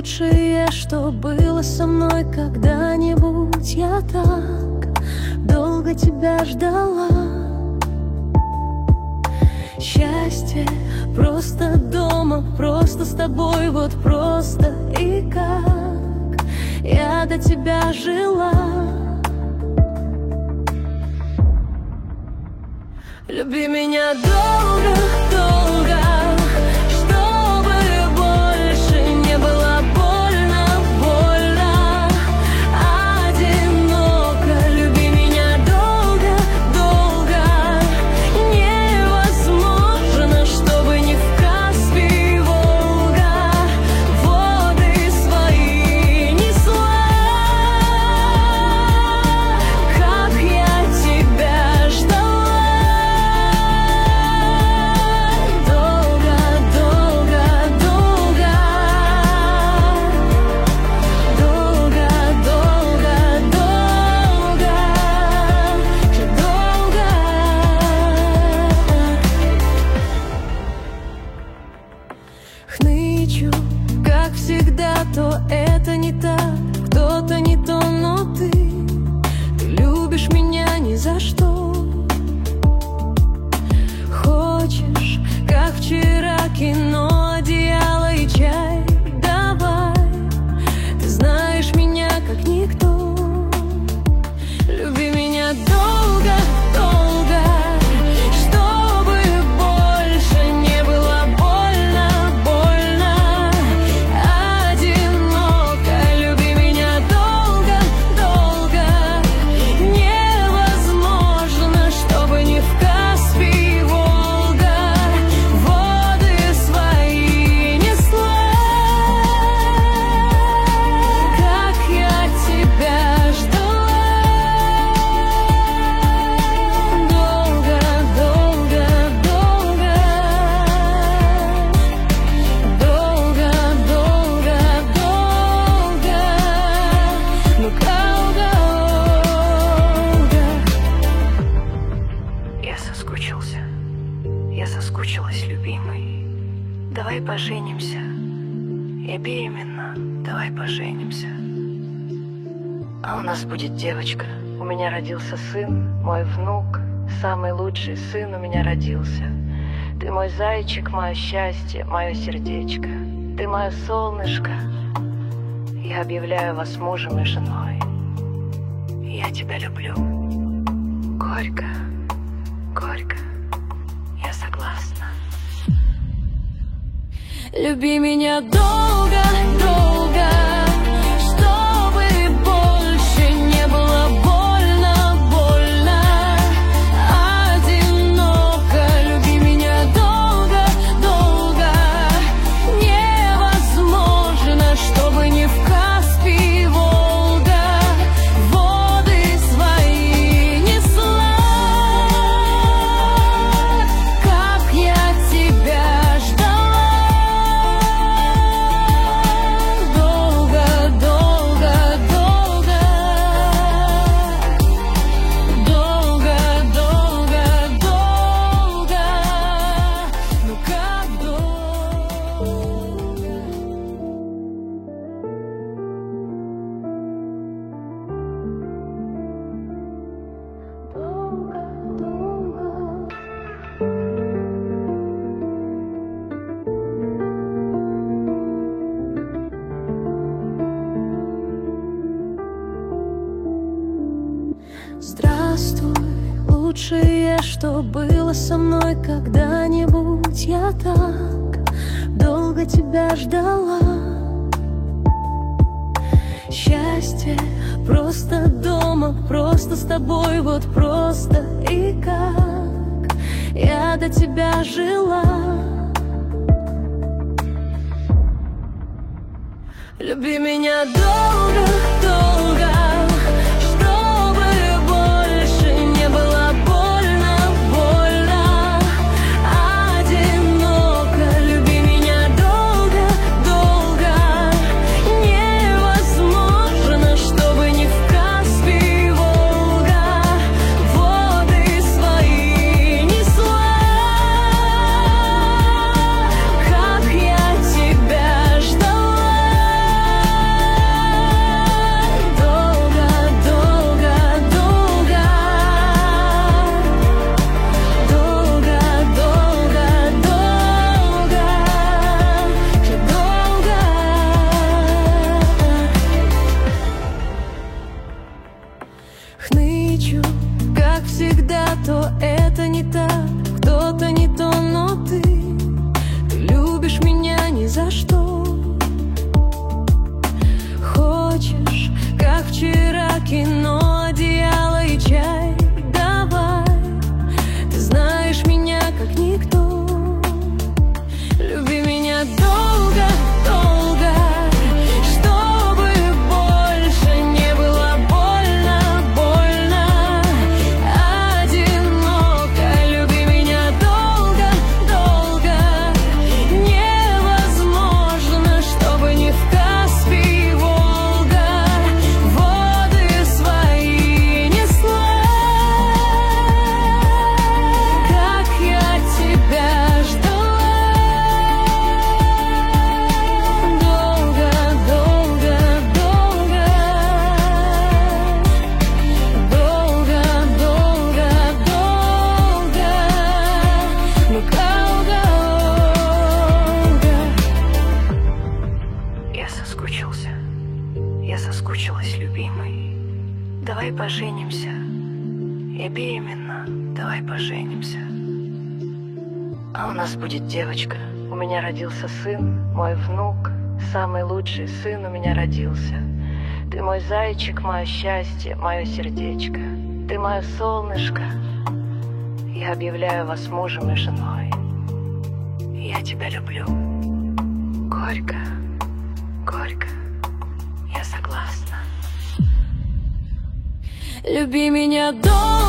лучшее, что было со мной когда-нибудь. Я так долго тебя ждала. Счастье просто дома, просто с тобой, вот просто. И как я до тебя жила. Люби меня долго, долго, чтобы больше не было больно, больно, одиноко. Люби меня долго, долго, невозможно, чтобы не в Каспий, Волга воды свои несла. Как я тебя ждала. Хнычу, как всегда, то это не так, кто-то не то, но ты любишь меня ни за что. Хочешь, как вчера, кино, одеяло и чай, давай, ты знаешь меня как никто. Люби меня долго, долго, чтобы больше не было больно, больно, одиноко. Люби меня долго, долго, невозможно, чтобы не в Каспий, Волга воды свои несла. Как я тебя ждала. Долго, долго, долго, долго, долго, долго, ну как долго. Я соскучилась, любимый. Давай поженимся. Я беременна, давай поженимся. А у нас будет девочка. У меня родился сын, мой внук. Самый лучший сын у меня родился. Ты мой зайчик, мое счастье, мое сердечко. Ты мое солнышко. Я объявляю вас мужем и женой. Я тебя люблю. Горько, горько. Я согласна. Люби меня долго, долго, чтобы больше не было больно, больно, одиноко. Люби меня долго, долго, невозможно, чтобы не в Каспий, Волга воды свои несла. Как я тебя ждала. Здравствуй, лучшее, что было со мной когда-нибудь. Я так долго тебя ждала. Счастье просто дома, просто с тобой, вот просто. И как я до тебя жила. Люби меня долго, долго, чтобы больше не было больно, больно, одиноко. Люби меня долго, долго, невозможно, чтобы не в Каспий, Волга воды свои несла. Как я тебя ждала. то это не так, кто-то не то, но ты любишь меня ни за что. Хочешь, как вчера, кино, одеяло и чай, давай. Ты знаешь меня как никто. Люби меня долго, долго, чтобы больше не было больно, больно, одиноко. Люби меня долго, долго, невозможно, чтобы не в Каспий и Волга воды свои несла. Как я тебя ждала. Долго, долго, долго, долго, долго, долго, ну долго. Я соскучилась, любимый. Давай поженимся. Я беременна, давай поженимся. А у нас будет девочка. У меня родился сын, мой внук, самый лучший сын у меня родился. Ты мой зайчик, мое счастье, мое сердечко. Ты мое солнышко. Я объявляю вас мужем и женой. Я тебя люблю. Горько, горько. Я согласна. Люби меня долго.